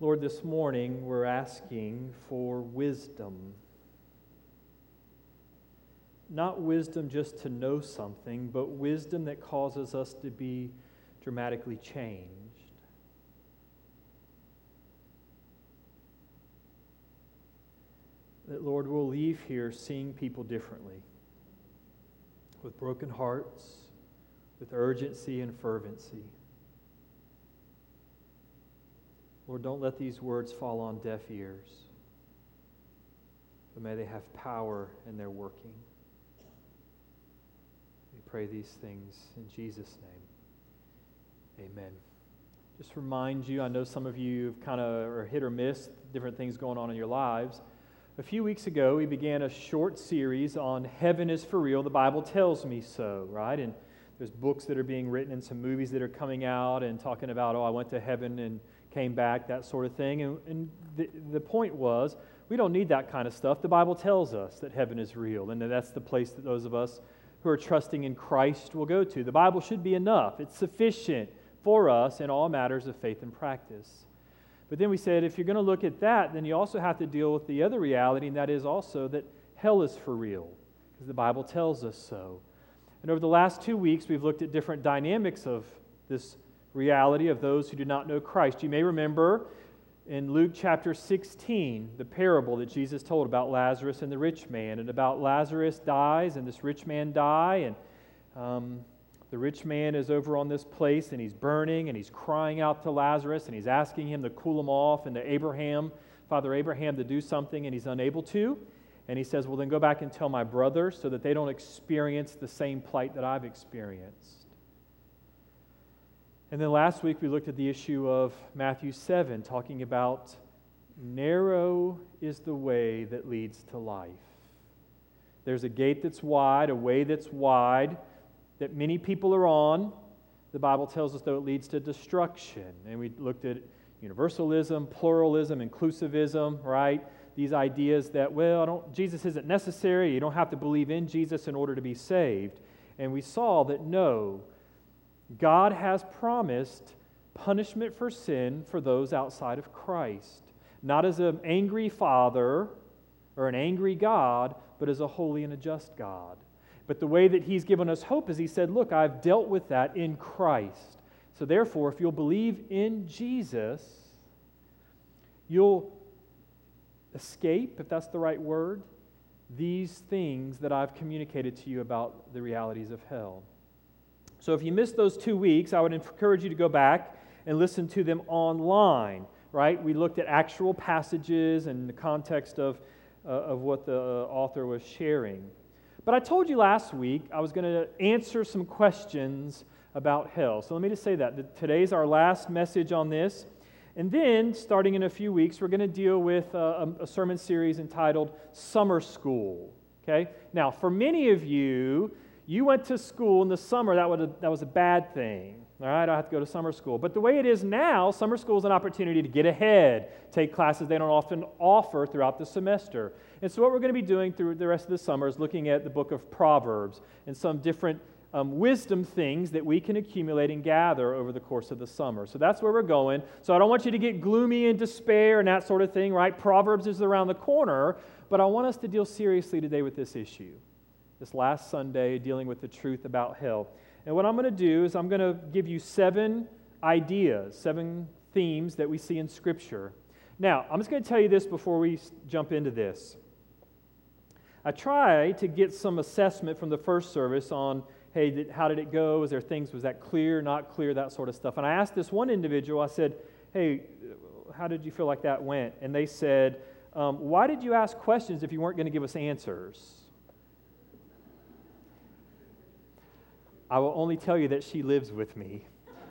Lord, this morning we're asking for wisdom. Not wisdom just to know something, but wisdom that causes us to be dramatically changed. That, Lord, we'll leave here seeing people differently, with broken hearts, with urgency and fervency. Lord, don't let these words fall on deaf ears, but may they have power in their working. We pray these things in Jesus' name. Amen. Just remind you, I know some of you kind of are hit or miss, different things going on in your lives. A few weeks ago, we began a short series on Heaven is for Real. The Bible tells me so, right? And there's books that are being written and some movies that are coming out and talking about, I went to heaven and came back, that sort of thing. And the point was, we don't need that kind of stuff. The Bible tells us that heaven is real, and that's the place that those of us who are trusting in Christ will go to. The Bible should be enough. It's sufficient for us in all matters of faith and practice. But then we said, if you're going to look at that, then you also have to deal with the other reality, and that is also that hell is for real, because the Bible tells us so. And over the last 2 weeks, we've looked at different dynamics of this reality of those who do not know Christ. You may remember in Luke chapter 16, the parable that Jesus told about Lazarus and the rich man, and about Lazarus dies and this rich man die, and the rich man is over on this place and he's burning and he's crying out to Lazarus and he's asking him to cool him off and to Father Abraham to do something, and he's unable to. And he says, well, then go back and tell my brothers so that they don't experience the same plight that I've experienced. And then last week we looked at the issue of Matthew 7, talking about narrow is the way that leads to life. There's a gate that's wide, a way that's wide, that many people are on. The Bible tells us, though, it leads to destruction. And we looked at universalism, pluralism, inclusivism, right? These ideas that, Jesus isn't necessary. You don't have to believe in Jesus in order to be saved. And we saw that no, God has promised punishment for sin for those outside of Christ. Not as an angry Father or an angry God, but as a holy and a just God. But the way that He's given us hope is He said, look, I've dealt with that in Christ. So therefore, if you'll believe in Jesus, you'll escape, if that's the right word, these things that I've communicated to you about the realities of hell. So if you missed those 2 weeks, I would encourage you to go back and listen to them online, right? We looked at actual passages and the context of what the author was sharing. But I told you last week I was going to answer some questions about hell. So let me just say that today's our last message on this. And then, starting in a few weeks, we're going to deal with a sermon series entitled Summer School. Okay? Now, for many of you, you went to school in the summer, that was a bad thing. All right, I have to go to summer school. But the way it is now, summer school is an opportunity to get ahead, take classes they don't often offer throughout the semester. And so what we're going to be doing through the rest of the summer is looking at the book of Proverbs and some different wisdom things that we can accumulate and gather over the course of the summer. So that's where we're going. So I don't want you to get gloomy and despair and that sort of thing, right? Proverbs is around the corner, but I want us to deal seriously today with this issue. This last Sunday, dealing with the truth about hell. And what I'm going to do is I'm going to give you 7 ideas, 7 themes that we see in Scripture. Now, I'm just going to tell you this before we jump into this. I tried to get some assessment from the first service on, hey, how did it go? Was that clear, not clear, that sort of stuff. And I asked this one individual, I said, hey, how did you feel like that went? And they said, why did you ask questions if you weren't going to give us answers? I will only tell you that she lives with me.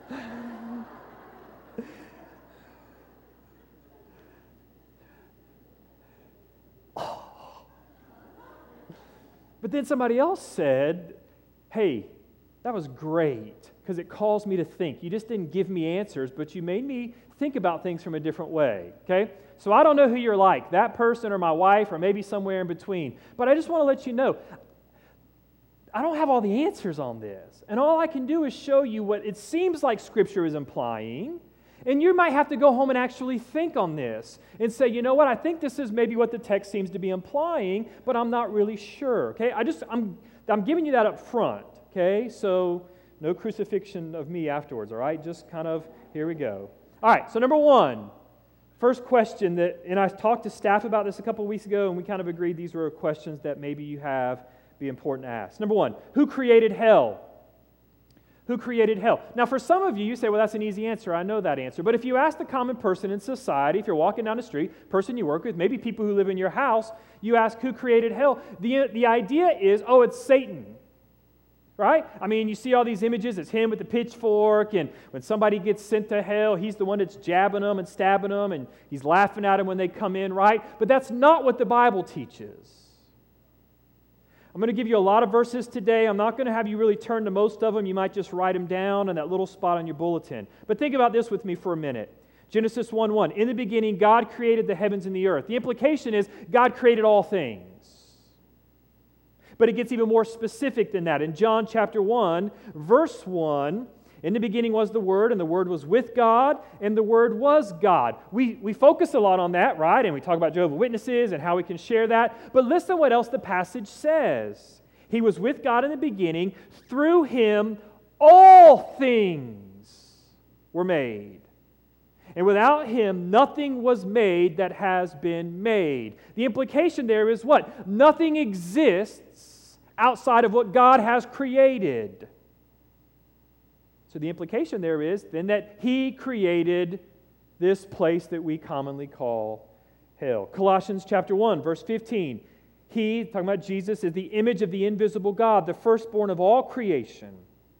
But then somebody else said, hey, that was great, because it calls me to think. You just didn't give me answers, but you made me think about things from a different way, okay? So I don't know who you're like, that person or my wife or maybe somewhere in between. But I just want to let you know, I don't have all the answers on this. And all I can do is show you what it seems like Scripture is implying. And you might have to go home and actually think on this and say, you know what, I think this is maybe what the text seems to be implying, but I'm not really sure. Okay, I'm giving you that up front. Okay, so no crucifixion of me afterwards. All right, just kind of here we go. All right, so number one, first question and I talked to staff about this a couple of weeks ago, and we kind of agreed these were questions that maybe you have be important to ask. Number one, who created hell? Who created hell? Now, for some of you, you say, well, that's an easy answer. I know that answer. But if you ask the common person in society, if you're walking down the street, person you work with, maybe people who live in your house, you ask who created hell, the idea is, oh, it's Satan. Right? I mean, you see all these images, it's him with the pitchfork, and when somebody gets sent to hell, he's the one that's jabbing them and stabbing them, and he's laughing at them when they come in, right? But that's not what the Bible teaches. I'm going to give you a lot of verses today. I'm not going to have you really turn to most of them. You might just write them down in that little spot on your bulletin. But think about this with me for a minute. Genesis 1:1, in the beginning, God created the heavens and the earth. The implication is God created all things. But it gets even more specific than that. In John chapter 1, verse 1, in the beginning was the Word, and the Word was with God, and the Word was God. We focus a lot on that, right? And we talk about Jehovah's Witnesses and how we can share that. But listen what else the passage says. He was with God in the beginning. Through Him, all things were made. And without Him, nothing was made that has been made. The implication there is what? Nothing exists outside of what God has created. So the implication there is then that He created this place that we commonly call hell. Colossians chapter 1, verse 15. He, talking about Jesus, is the image of the invisible God, the firstborn of all creation.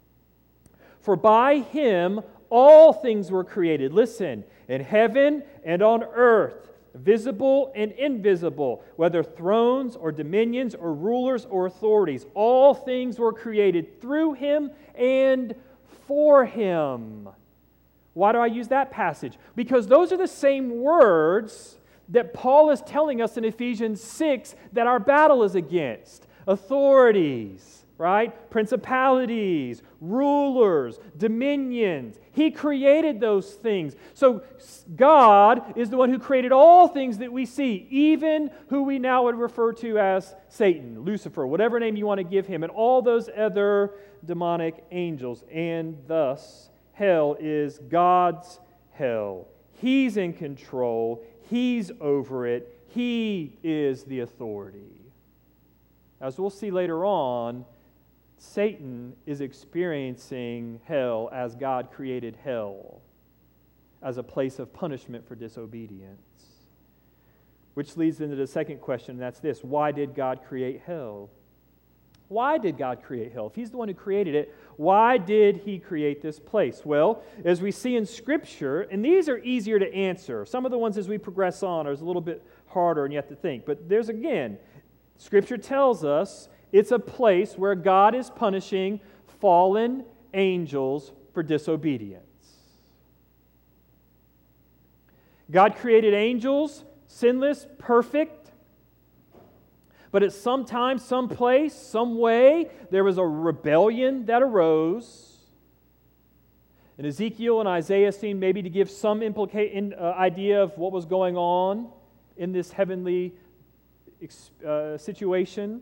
For by Him all things were created, listen, in heaven and on earth, visible and invisible, whether thrones or dominions or rulers or authorities. All things were created through Him and for Him. Why do I use that passage? Because those are the same words that Paul is telling us in Ephesians 6 that our battle is against. Authorities, right? Principalities, rulers, dominions. He created those things. So God is the one who created all things that we see, even who we now would refer to as Satan, Lucifer, whatever name you want to give him, and all those other demonic angels. And thus, hell is God's hell. He's in control. He's over it. He is the authority. As we'll see later on, Satan is experiencing hell as God created hell, as a place of punishment for disobedience. Which leads into the second question, and that's this: why did God create hell? Why did God create hell? If He's the one who created it, why did He create this place? Well, as we see in Scripture, and these are easier to answer. Some of the ones as we progress on are a little bit harder and you have to think. But there's, again, Scripture tells us it's a place where God is punishing fallen angels for disobedience. God created angels, sinless, perfect, but at some time, some place, some way, there was a rebellion that arose. And Ezekiel and Isaiah seem maybe to give some idea of what was going on in this heavenly situation.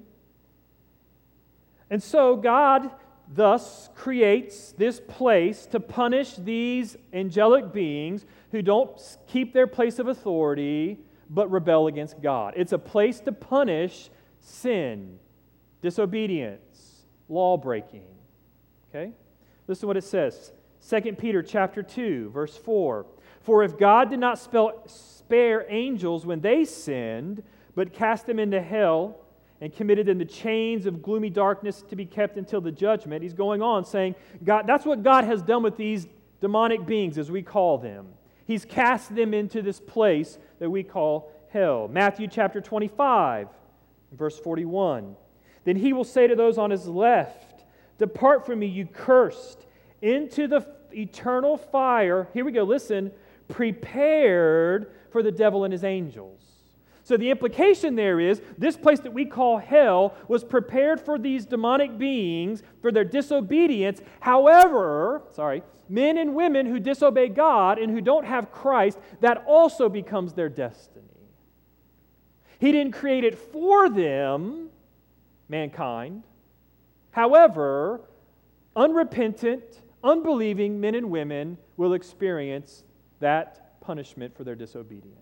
And so God thus creates this place to punish these angelic beings who don't keep their place of authority but rebel against God. It's a place to punish sin, disobedience, law-breaking. Okay? Listen to what it says. 2 Peter chapter 2, verse 4. For if God did not spare angels when they sinned, but cast them into hell and committed them to chains of gloomy darkness to be kept until the judgment. He's going on saying, God, that's what God has done with these demonic beings, as we call them. He's cast them into this place that we call hell. Matthew chapter 25, verse 41. Then He will say to those on His left, depart from me, you cursed, into the eternal fire, here we go, listen, prepared for the devil and his angels. So the implication there is this place that we call hell was prepared for these demonic beings for their disobedience. However, men and women who disobey God and who don't have Christ, that also becomes their destiny. He didn't create it for them, mankind. However, unrepentant, unbelieving men and women will experience that punishment for their disobedience.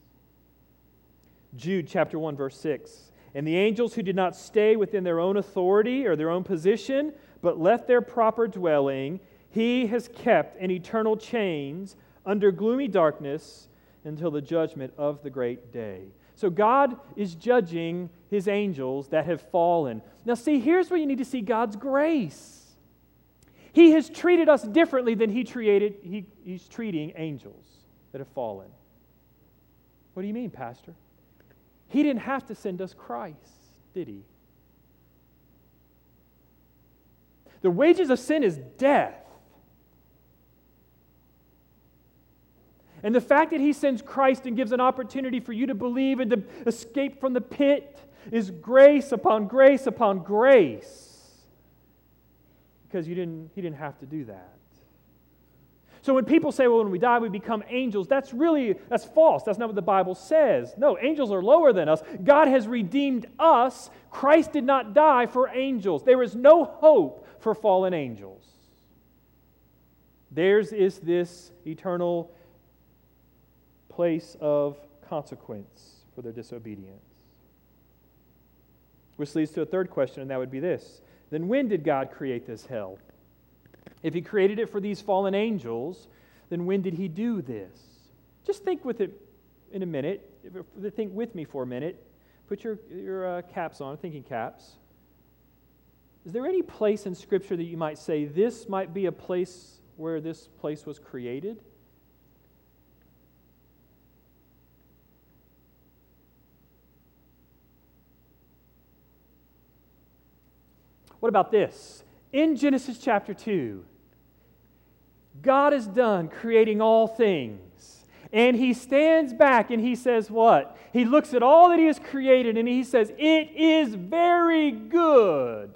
Jude chapter 1, verse 6. And the angels who did not stay within their own authority or their own position, but left their proper dwelling, He has kept in eternal chains under gloomy darkness until the judgment of the great day. So God is judging His angels that have fallen. Now see, here's where you need to see God's grace. He has treated us differently than He's treating angels that have fallen. What do you mean, Pastor? He didn't have to send us Christ, did He? The wages of sin is death. And the fact that He sends Christ and gives an opportunity for you to believe and to escape from the pit is grace upon grace upon grace. Because He didn't have to do that. So when people say, well, when we die, we become angels, that's false. That's not what the Bible says. No, angels are lower than us. God has redeemed us. Christ did not die for angels. There is no hope for fallen angels. Theirs is this eternal place of consequence for their disobedience. Which leads to a third question, and that would be this. Then when did God create this hell? If He created it for these fallen angels, then when did He do this? Just think with it in a minute. Think with me for a minute. Put your caps on, thinking caps. Is there any place in Scripture that you might say this might be a place where this place was created? What about this? In Genesis chapter 2, God is done creating all things. And He stands back and He says what? He looks at all that He has created and He says, it is very good.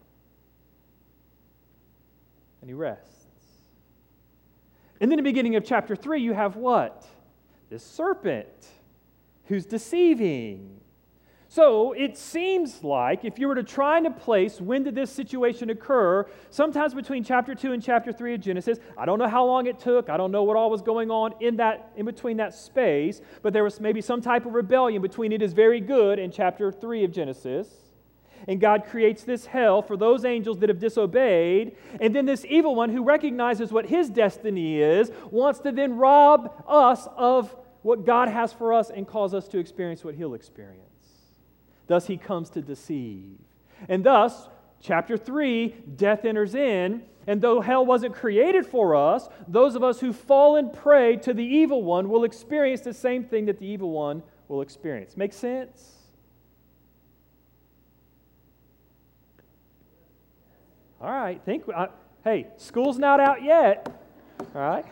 And He rests. And then in the beginning of chapter 3, you have what? This serpent who's deceiving. So it seems like if you were to try to place when did this situation occur, sometimes between chapter 2 and chapter 3 of Genesis, I don't know how long it took, I don't know what all was going on in between that space, but there was maybe some type of rebellion between it is very good and chapter 3 of Genesis. And God creates this hell for those angels that have disobeyed, and then this evil one who recognizes what his destiny is, wants to then rob us of what God has for us and cause us to experience what He'll experience. Thus He comes to deceive. And thus, chapter 3, death enters in, and though hell wasn't created for us, those of us who fall and prey to the evil one will experience the same thing that the evil one will experience. Make sense? All right, hey, school's not out yet. All right?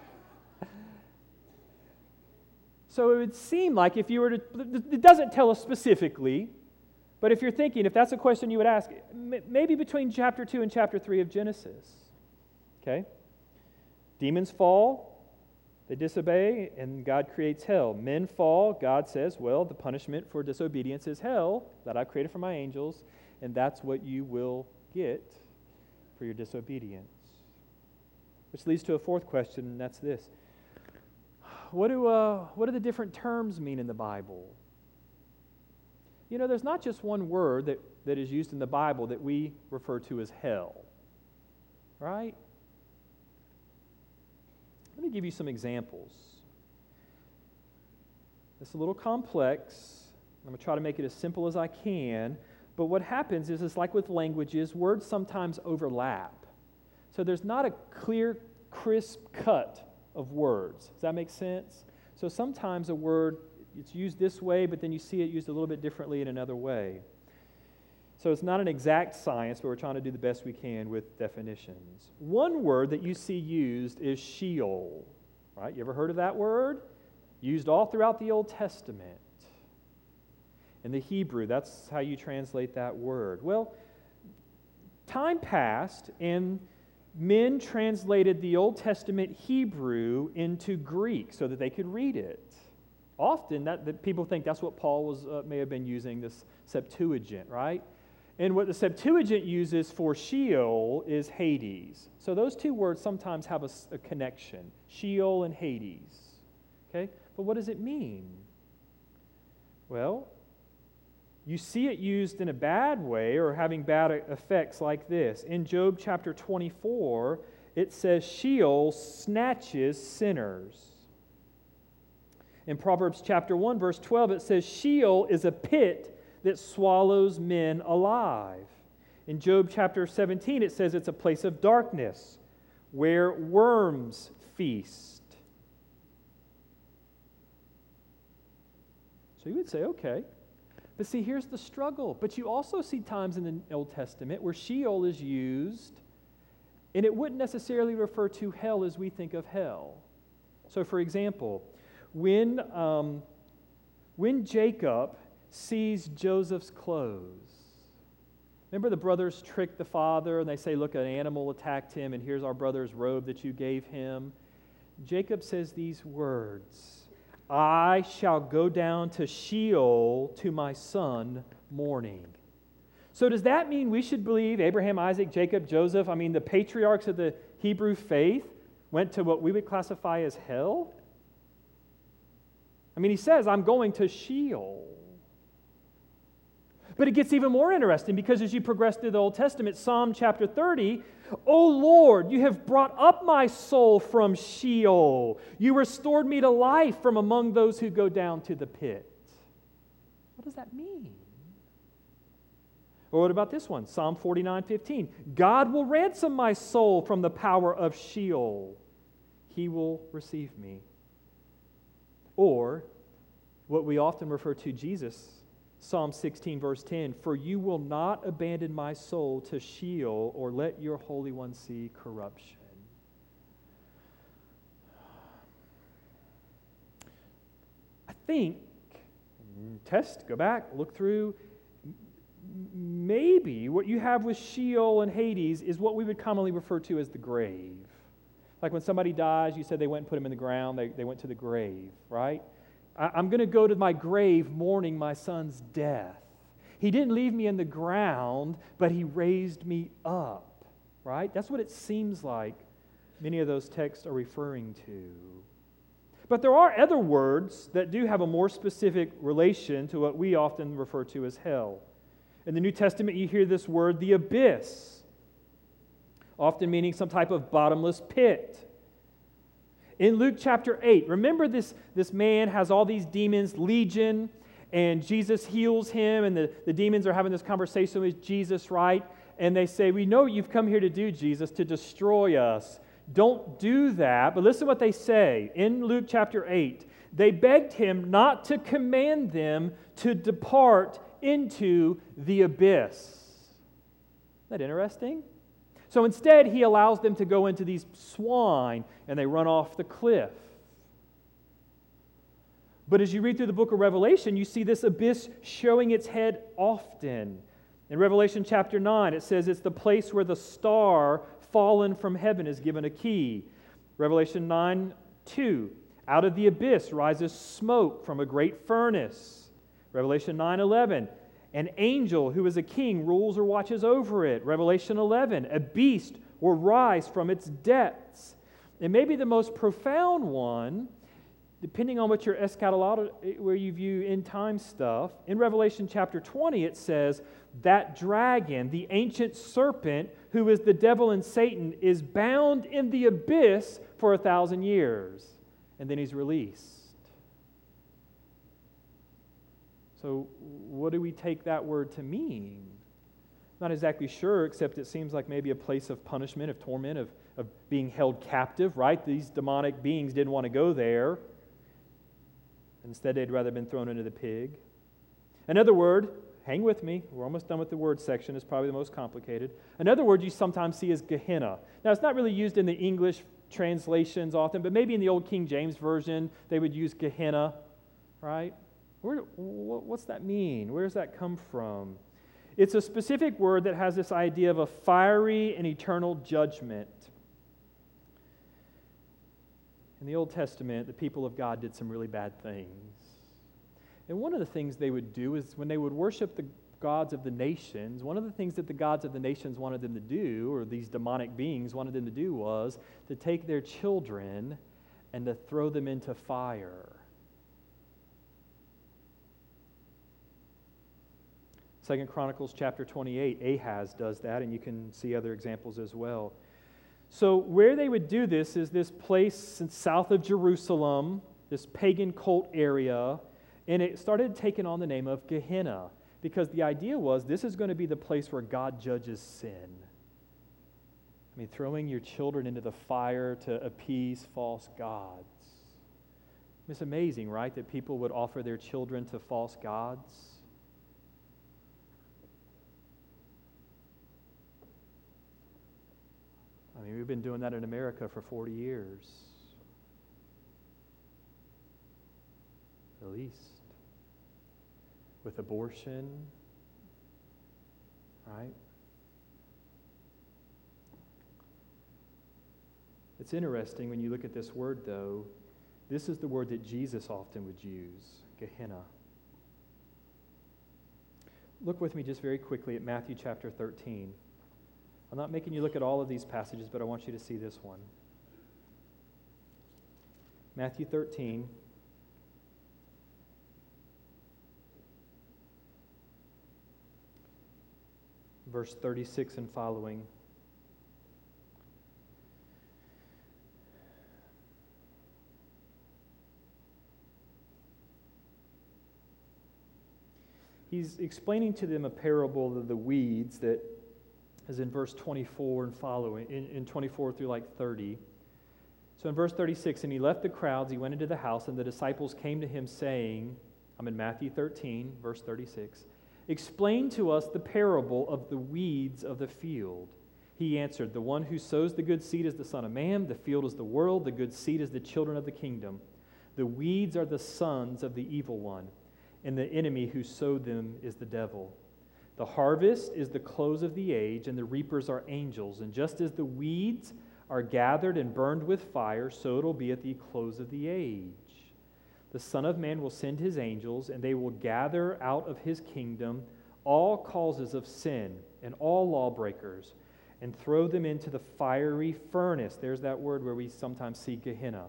So it would seem like if you were to, it doesn't tell us specifically, but if you're thinking, if that's a question you would ask, maybe between chapter 2 and chapter 3 of Genesis. Okay? Demons fall, they disobey, and God creates hell. Men fall, God says, well, the punishment for disobedience is hell that I've created for my angels, and that's what you will get for your disobedience. Which leads to a fourth question, and that's this. What do the different terms mean in the Bible? You know, there's not just one word that is used in the Bible that we refer to as hell. Right? Let me give you some examples. It's a little complex. I'm going to try to make it as simple as I can. But what happens is it's like with languages, words sometimes overlap. So there's not a clear, crisp cut of words. Does that make sense? So sometimes a word, it's used this way, but then you see it used a little bit differently in another way. So it's not an exact science, but we're trying to do the best we can with definitions. One word that you see used is Sheol. Right? You ever heard of that word? Used all throughout the Old Testament. in the Hebrew. That's how you translate that word. Well, time passed, and men translated the Old Testament Hebrew into Greek so that they could read it. Often, that people think that's what Paul may have been using, this Septuagint, right? And what the Septuagint uses for Sheol is Hades. So those two words sometimes have a connection, Sheol and Hades. Okay? But what does it mean? Well, you see it used in a bad way or having bad effects like this. In Job chapter 24, it says Sheol snatches sinners. In Proverbs chapter 1, verse 12, it says Sheol is a pit that swallows men alive. In Job chapter 17, it says it's a place of darkness where worms feast. So you would say, okay. But see, here's the struggle. But you also see times in the Old Testament where Sheol is used, and it wouldn't necessarily refer to hell as we think of hell. So, for example, when Jacob sees Joseph's clothes, remember the brothers trick the father, and they say, look, an animal attacked him, and here's our brother's robe that you gave him. Jacob says these words, I shall go down to Sheol to my son mourning. So does that mean we should believe Abraham, Isaac, Jacob, Joseph, the patriarchs of the Hebrew faith went to what we would classify as hell? He says, I'm going to Sheol. But it gets even more interesting because as you progress through the Old Testament, Psalm chapter 30, O Lord, you have brought up my soul from Sheol. You restored me to life from among those who go down to the pit. What does that mean? Or what about this one? Psalm 49:15. God will ransom my soul from the power of Sheol. He will receive me. Or what we often refer to Jesus, Psalm 16, verse 10, for you will not abandon my soul to Sheol or let your Holy One see corruption. I think, go back, look through, maybe what you have with Sheol and Hades is what we would commonly refer to as the grave. Like when somebody dies, you said they went and put him in the ground, they went to the grave, right? I'm going to go to my grave mourning my son's death. He didn't leave me in the ground, but he raised me up, right? That's what it seems like many of those texts are referring to. But there are other words that do have a more specific relation to what we often refer to as hell. In the New Testament, you hear this word, the abyss, often meaning some type of bottomless pit. In Luke chapter 8, remember this man has all these demons, legion, and Jesus heals him, and the demons are having this conversation with Jesus, right? And they say, we know what you've come here to do, Jesus, to destroy us. Don't do that. But listen what they say. In Luke chapter 8, they begged him not to command them to depart into the abyss. Isn't that interesting? So instead, he allows them to go into these swine, and they run off the cliff. But as you read through the book of Revelation, you see this abyss showing its head often. In Revelation chapter 9, it says it's the place where the star fallen from heaven is given a key. Revelation 9:2, out of the abyss rises smoke from a great furnace. Revelation 9:11, an angel who is a king rules or watches over it. Revelation 11, a beast will rise from its depths. And maybe the most profound one, depending on what your eschatology, where you view end time stuff, in Revelation chapter 20 it says, that dragon, the ancient serpent, who is the devil and Satan, is bound in the abyss for 1,000 years. And then he's released. So what do we take that word to mean? Not exactly sure, except it seems like maybe a place of punishment, of torment, of being held captive, right? These demonic beings didn't want to go there. Instead, they'd rather been thrown into the pig. Another word, hang with me, we're almost done with the word section, it's probably the most complicated. Another word you sometimes see is Gehenna. Now, it's not really used in the English translations often, but maybe in the old King James Version, they would use Gehenna, right? What's that mean? Where does that come from? It's a specific word that has this idea of a fiery and eternal judgment. In the Old Testament, the people of God did some really bad things. And one of the things they would do is when they would worship the gods of the nations, one of the things that the gods of the nations wanted them to do, or these demonic beings wanted them to do, was to take their children and to throw them into fire. 2 Chronicles chapter 28, Ahaz does that, and you can see other examples as well. So where they would do this is this place south of Jerusalem, this pagan cult area, and it started taking on the name of Gehenna, because the idea was this is going to be the place where God judges sin. I mean, throwing your children into the fire to appease false gods. It's amazing, right, that people would offer their children to false gods. I mean, we've been doing that in America for 40 years, at least. With abortion, right? It's interesting when you look at this word, though. This is the word that Jesus often would use, Gehenna. Look with me just very quickly at Matthew chapter 13. I'm not making you look at all of these passages, but I want you to see this one. Matthew 13. Verse 36 and following. He's explaining to them a parable of the weeds that is in verse 24 and following, in 24 through like 30. So in verse 36, and he left the crowds, he went into the house, and the disciples came to him saying, I'm in Matthew 13, verse 36, explain to us the parable of the weeds of the field. He answered, the one who sows the good seed is the Son of Man, the field is the world, the good seed is the children of the kingdom. The weeds are the sons of the evil one, and the enemy who sowed them is the devil. The harvest is the close of the age, and the reapers are angels. And just as the weeds are gathered and burned with fire, so it will be at the close of the age. The Son of Man will send his angels, and they will gather out of his kingdom all causes of sin and all lawbreakers, and throw them into the fiery furnace. There's that word where we sometimes see Gehenna.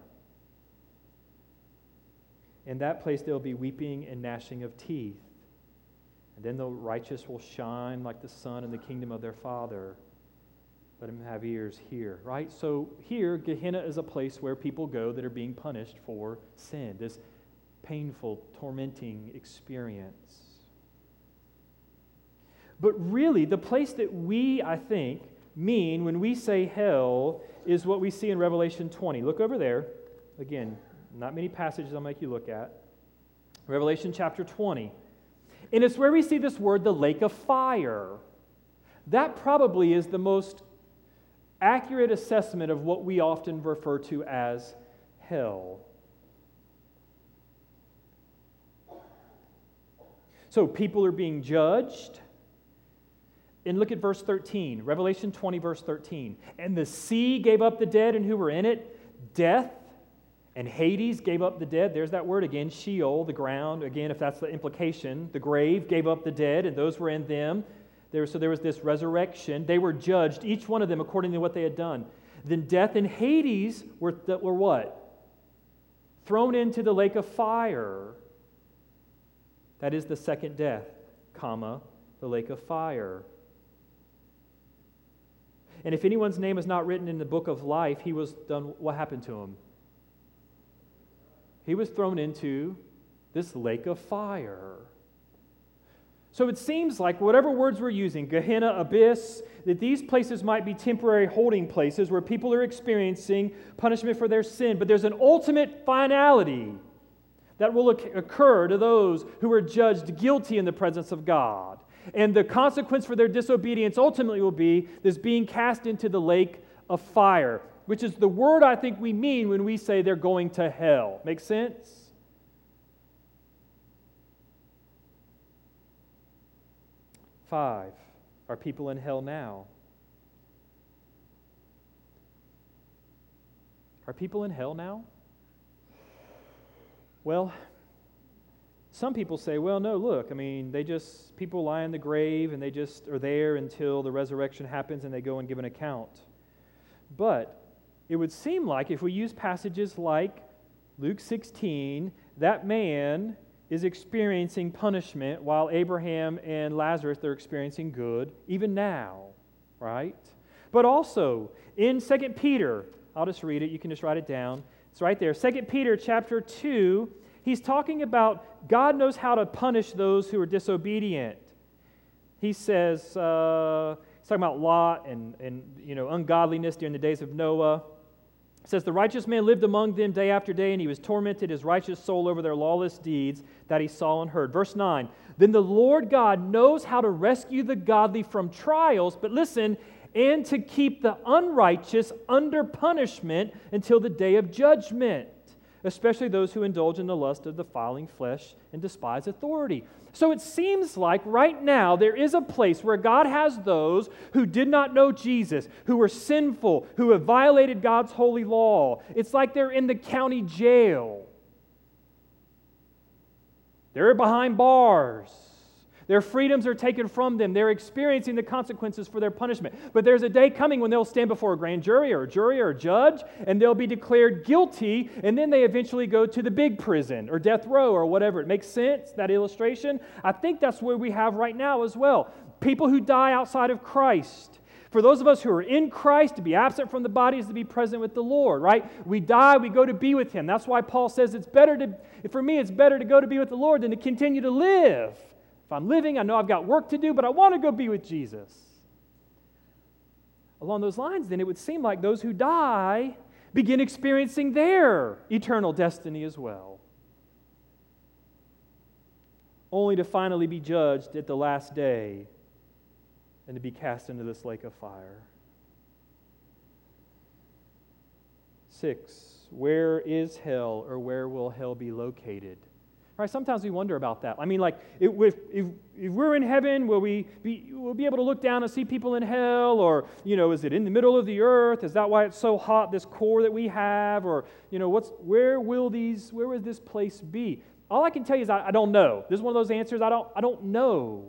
In that place there will be weeping and gnashing of teeth. And then the righteous will shine like the sun in the kingdom of their Father. Let him have ears, hear. Right? So here, Gehenna is a place where people go that are being punished for sin. This painful, tormenting experience. But really, the place that we, I think, mean when we say hell is what we see in Revelation 20. Look over there. Again, not many passages I'll make you look at. Revelation chapter 20. And it's where we see this word, the lake of fire. That probably is the most accurate assessment of what we often refer to as hell. So people are being judged. And look at verse 13, Revelation 20, verse 13. And the sea gave up the dead and who were in it. Death and Hades gave up the dead. There's that word again, Sheol, the ground. Again, if that's the implication, the grave gave up the dead, and those were in them. So there was this resurrection. They were judged, each one of them according to what they had done. Then death and Hades were what? Thrown into the lake of fire. That is the second death, the lake of fire. And if anyone's name is not written in the book of life, he was done. What happened to him? He was thrown into this lake of fire. So it seems like whatever words we're using, Gehenna, abyss, that these places might be temporary holding places where people are experiencing punishment for their sin, but there's an ultimate finality that will occur to those who are judged guilty in the presence of God. And the consequence for their disobedience ultimately will be this being cast into the lake of fire, which is the word I think we mean when we say they're going to hell. Make sense? 5. Are people in hell now? Are people in hell now? Well, some people say, well, no, look, people lie in the grave and they just are there until the resurrection happens and they go and give an account. But it would seem like if we use passages like Luke 16, that man is experiencing punishment while Abraham and Lazarus, they're experiencing good, even now, right? But also, in 2 Peter, I'll just read it, you can just write it down. It's right there. 2 Peter chapter 2, he's talking about God knows how to punish those who are disobedient. He says, he's talking about Lot and ungodliness during the days of Noah. It says, the righteous man lived among them day after day, and he was tormented his righteous soul over their lawless deeds that he saw and heard. Verse 9, then the Lord God knows how to rescue the godly from trials, but listen, and to keep the unrighteous under punishment until the day of judgment, especially those who indulge in the lust of defiling flesh and despise authority. So it seems like right now there is a place where God has those who did not know Jesus, who were sinful, who have violated God's holy law. It's like they're in the county jail. They're behind bars. Their freedoms are taken from them. They're experiencing the consequences for their punishment. But there's a day coming when they'll stand before a grand jury or a judge, and they'll be declared guilty, and then they eventually go to the big prison or death row or whatever. It makes sense, that illustration? I think that's where we have right now as well. People who die outside of Christ. For those of us who are in Christ, to be absent from the body is to be present with the Lord, right? We die, we go to be with Him. That's why Paul says it's better to go to be with the Lord than to continue to live. If I'm living, I know I've got work to do, but I want to go be with Jesus. Along those lines, then, it would seem like those who die begin experiencing their eternal destiny as well, only to finally be judged at the last day and to be cast into this lake of fire. 6, where is hell, or where will hell be located? Right, sometimes we wonder about that. If we're in heaven, will we be able to look down and see people in hell? Or, is it in the middle of the earth? Is that why it's so hot, this core that we have? Or, where will this place be? All I can tell you is I don't know. This is one of those answers, I don't know.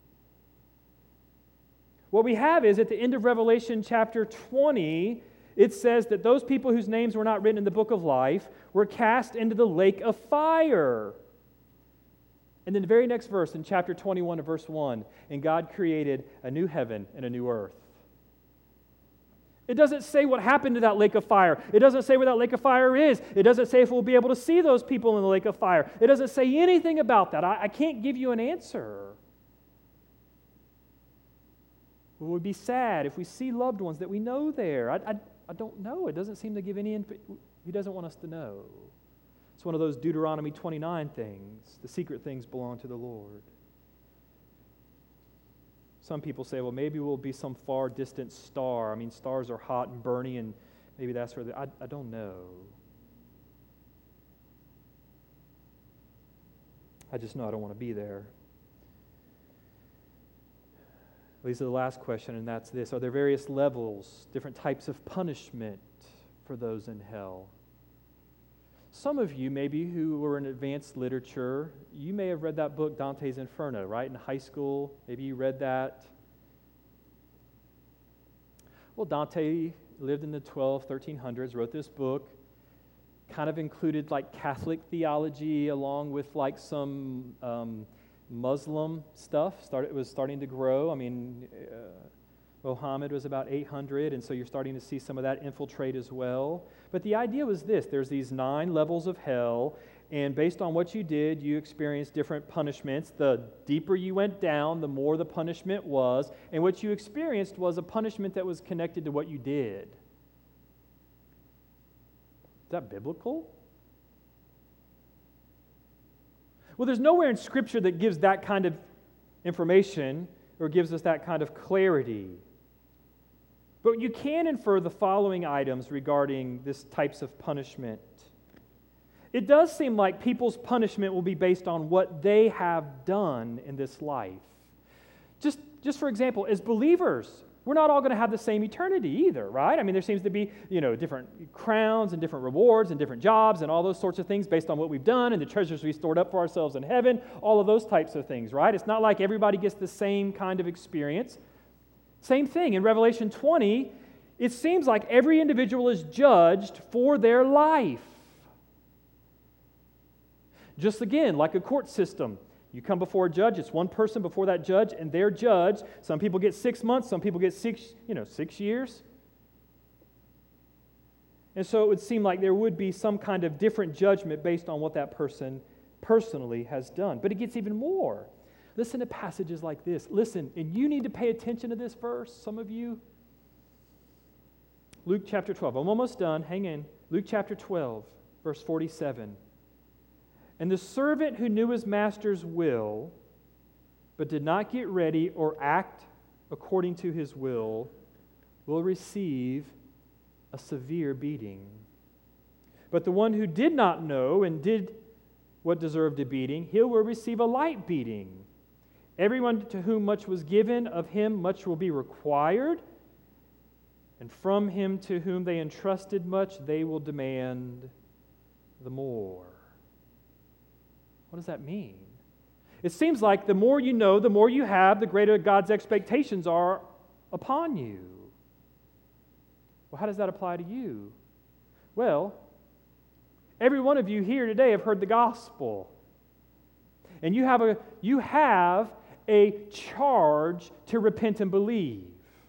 What we have is at the end of Revelation chapter 20, it says that those people whose names were not written in the book of life were cast into the lake of fire. And then the very next verse in chapter 21 of verse 1, and God created a new heaven and a new earth. It doesn't say what happened to that lake of fire. It doesn't say where that lake of fire is. It doesn't say if we'll be able to see those people in the lake of fire. It doesn't say anything about that. I can't give you an answer. We would be sad if we see loved ones that we know there. I don't know. It doesn't seem to give any input. He doesn't want us to know. It's one of those Deuteronomy 29 things. The secret things belong to the Lord. Some people say, well, maybe we'll be some far distant star. Stars are hot and burning, and maybe that's where I don't know. I just know I don't want to be there. Leads to the last question, and that's this. Are there various levels, different types of punishment for those in hell? Some of you, maybe who were in advanced literature, you may have read that book, Dante's Inferno, right? In high school, maybe you read that. Well, Dante lived in the 1300s, wrote this book, kind of included Catholic theology along with some Muslim stuff. It was starting to grow. Muhammad was about 800, and so you're starting to see some of that infiltrate as well. But the idea was this. There's these 9 levels of hell, and based on what you did, you experienced different punishments. The deeper you went down, the more the punishment was, and what you experienced was a punishment that was connected to what you did. Is that biblical? Well, there's nowhere in Scripture that gives that kind of information or gives us that kind of clarity. But you can infer the following items regarding this types of punishment. It does seem like people's punishment will be based on what they have done in this life. Just just for example, as believers, we're not all going to have the same eternity either, right? I mean, there seems to be, different crowns and different rewards and different jobs and all those sorts of things based on what we've done and the treasures we stored up for ourselves in heaven, all of those types of things, right? It's not like everybody gets the same kind of experience. Same thing in Revelation 20, it seems like every individual is judged for their life. Just again, like a court system. You come before a judge, it's one person before that judge, and they're judged. Some people get 6 months, some people get 6 years. And so it would seem like there would be some kind of different judgment based on what that person personally has done. But it gets even more. Listen to passages like this. Listen, and you need to pay attention to this verse, some of you. Luke chapter 12. I'm almost done. Hang in. Luke chapter 12, verse 47. And the servant who knew his master's will, but did not get ready or act according to his will receive a severe beating. But the one who did not know and did what deserved a beating, he will receive a light beating. Everyone to whom much was given, of him much will be required. And from him to whom they entrusted much, they will demand the more. What does that mean? It seems like the more you know, the more you have, the greater God's expectations are upon you. Well, how does that apply to you? Well, every one of you here today have heard the gospel. And you have a charge to repent and believe.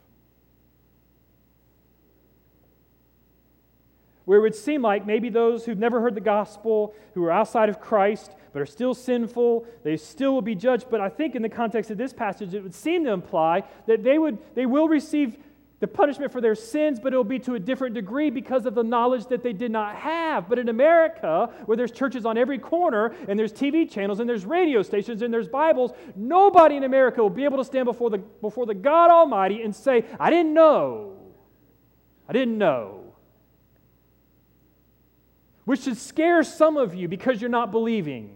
Where it would seem like maybe those who've never heard the gospel, who are outside of Christ, but are still sinful, they still will be judged. But I think in the context of this passage, it would seem to imply that they will receive the punishment for their sins, but it will be to a different degree because of the knowledge that they did not have. But in America, where there's churches on every corner, and there's TV channels, and there's radio stations, and there's Bibles, nobody in America will be able to stand before the God Almighty and say, I didn't know. I didn't know. Which should scare some of you because you're not believing.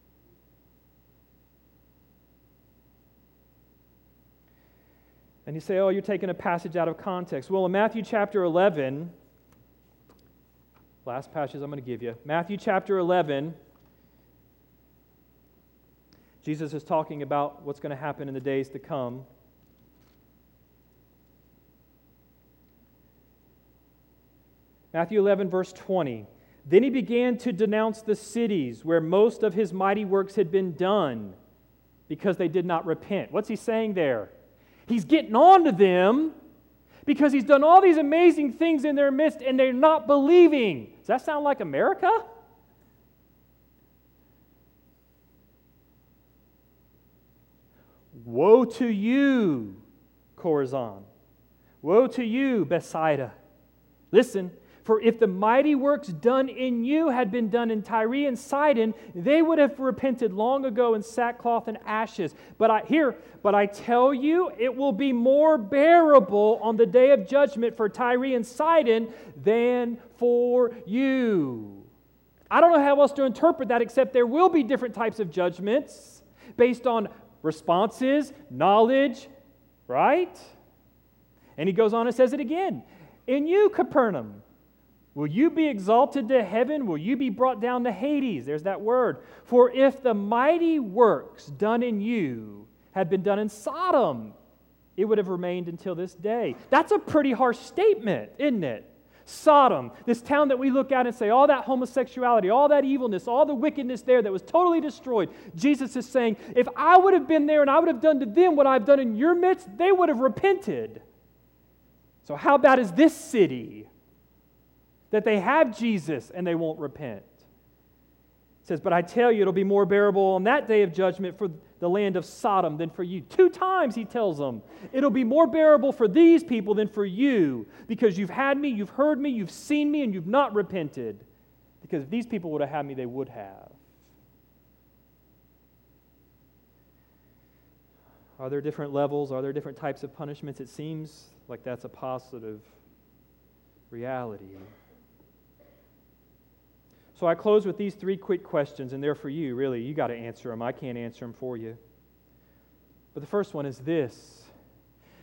And you say, oh, you're taking a passage out of context. Well, in Matthew chapter 11, last passage I'm going to give you. Matthew chapter 11, Jesus is talking about what's going to happen in the days to come. Matthew 11, verse 20. Then he began to denounce the cities where most of his mighty works had been done because they did not repent. What's he saying there? He's getting on to them because he's done all these amazing things in their midst and they're not believing. Does that sound like America? Woe to you, Chorazin. Woe to you, Bethsaida. Listen. For if the mighty works done in you had been done in Tyre and Sidon, they would have repented long ago in sackcloth and ashes. But I tell you, it will be more bearable on the day of judgment for Tyre and Sidon than for you. I don't know how else to interpret that except there will be different types of judgments based on responses, knowledge, right? And he goes on and says it again. In you, Capernaum, will you be exalted to heaven? Will you be brought down to Hades? There's that word. For if the mighty works done in you had been done in Sodom, it would have remained until this day. That's a pretty harsh statement, isn't it? Sodom, this town that we look at and say, all that homosexuality, all that evilness, all the wickedness there that was totally destroyed. Jesus is saying, if I would have been there and I would have done to them what I've done in your midst, they would have repented. So how bad is this city? That they have Jesus and they won't repent. It says, but I tell you, it'll be more bearable on that day of judgment for the land of Sodom than for you. 2 times he tells them, it'll be more bearable for these people than for you, because you've had me, you've heard me, you've seen me, and you've not repented. Because if these people would have had me, they would have. Are there different levels? Are there different types of punishments? It seems like that's a positive reality. So I close with these 3 quick questions, and they're for you, really. You got to answer them. I can't answer them for you. But the first one is this.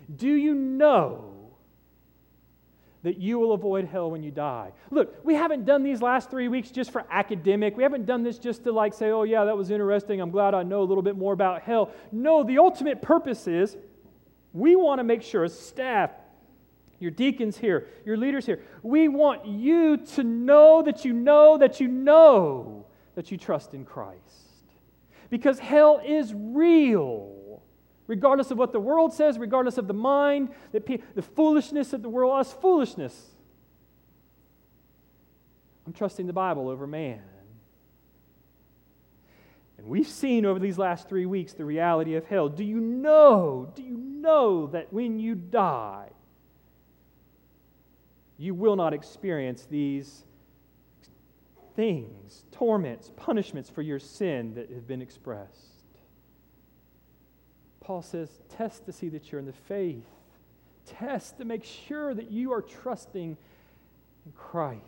Do you know that you will avoid hell when you die? Look, we haven't done these last 3 weeks just for academic. We haven't done this just to say, oh yeah, that was interesting. I'm glad I know a little bit more about hell. No, the ultimate purpose is we want to make sure as staff, your deacons here, your leaders here, we want you to know that you know that you know that you trust in Christ. Because hell is real. Regardless of what the world says, regardless of the mind, the foolishness of the world, us foolishness. I'm trusting the Bible over man. And we've seen over these last 3 weeks the reality of hell. Do you know that when you die, you will not experience these things, torments, punishments for your sin that have been expressed? Paul says, test to see that you're in the faith. Test to make sure that you are trusting in Christ.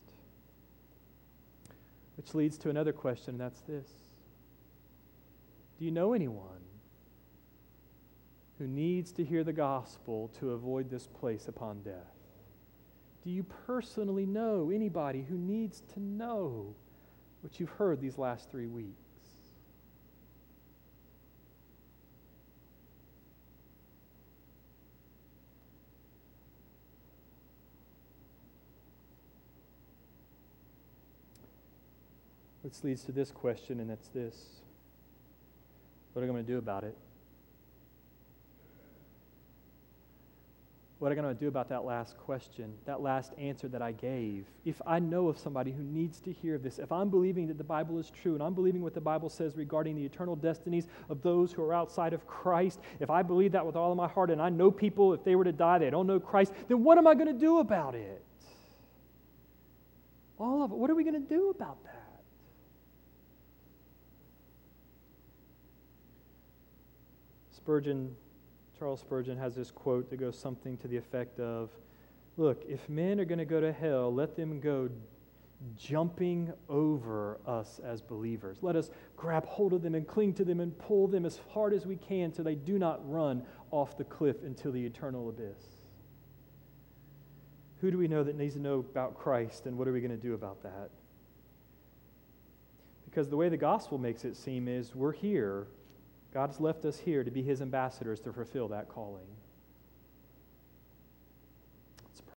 Which leads to another question, and that's this. Do you know anyone who needs to hear the gospel to avoid this place upon death? Do you personally know anybody who needs to know what you've heard these last 3 weeks? Which leads to this question, and it's this. What am I going to do about it? What am I going to do about that last question, that last answer that I gave? If I know of somebody who needs to hear this, if I'm believing that the Bible is true, and I'm believing what the Bible says regarding the eternal destinies of those who are outside of Christ, if I believe that with all of my heart, and I know people, if they were to die, they don't know Christ, then what am I going to do about it? All of it. What are we going to do about that? Charles Spurgeon has this quote that goes something to the effect of, look, if men are going to go to hell, let them go jumping over us as believers. Let us grab hold of them and cling to them and pull them as hard as we can so they do not run off the cliff into the eternal abyss. Who do we know that needs to know about Christ, and what are we going to do about that? Because the way the gospel makes it seem is we're here. God's left us here to be His ambassadors to fulfill that calling.